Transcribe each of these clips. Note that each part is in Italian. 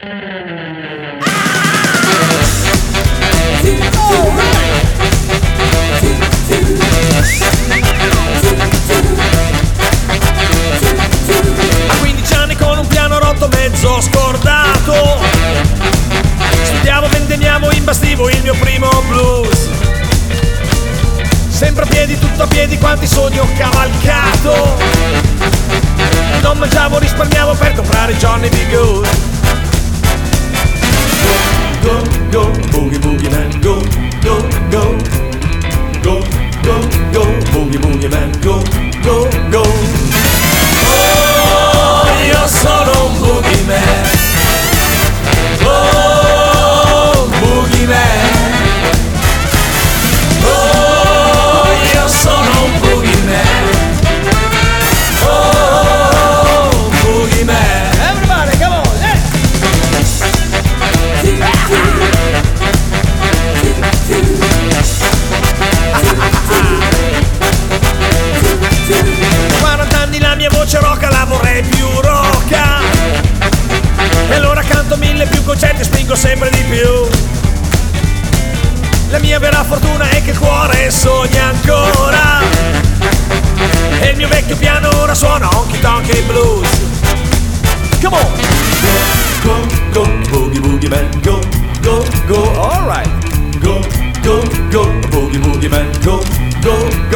A 15 anni con un piano rotto mezzo scordato, studiavo, vendemmiavo, imbastivo il mio primo blues. Sempre a piedi, tutto a piedi, quanti sogni ho cavalcato. Non mangiavo, risparmiavo per comprare Johnny B. Good. Go, go, go, boogie, boogie man, go, go, go. Go, go, go, boogie, boogie man, go, go, go. Oh, io sono un boogie man. Oh, boogie man. Oh, io sono un boogie man. Oh, boogie man. Everybody, come on, yeah. 40 anni la mia voce rocca, la vorrei più rocca. E allora canto 1000 più concerti e spingo sempre di più. La mia vera fortuna è che il cuore sogna ancora. E il mio vecchio piano ora suona honky tonky blues. Come on! Go, go, go, boogie, boogie man, go, go, go, alright. Go, go, go, boogie, boogie man, go, go, go.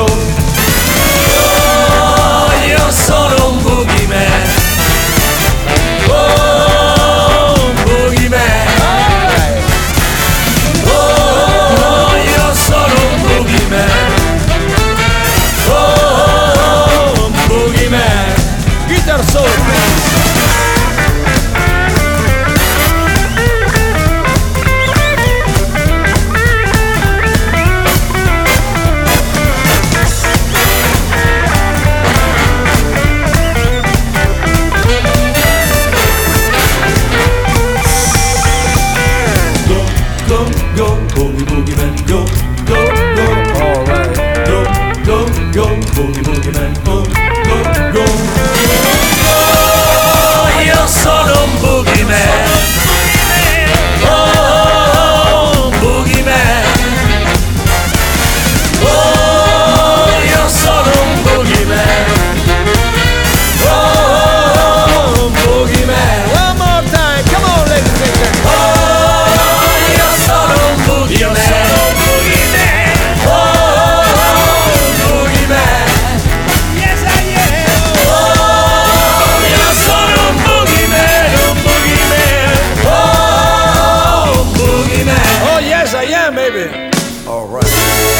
Oh, io sono un boogie man. Oh, boogie man. Oh, io sono un boogie man. Oh, boogie man. Guitar solo, please. Maybe. All right.